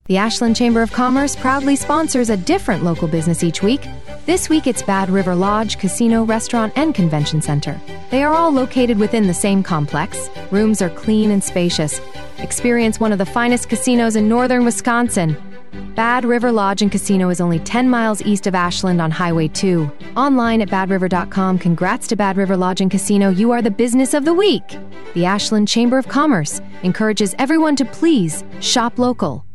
The Ashland Chamber of Commerce proudly sponsors a different local business each week. This week it's Bad River Lodge, Casino, Restaurant, and Convention Center. They are all located within the same complex. Rooms are clean and spacious. Experience one of the finest casinos in northern Wisconsin. Bad River Lodge and Casino is only 10 miles east of Ashland on Highway 2. Online at badriver.com. Congrats to Bad River Lodge and Casino. You are the business of the week. The Ashland Chamber of Commerce encourages everyone to please shop local.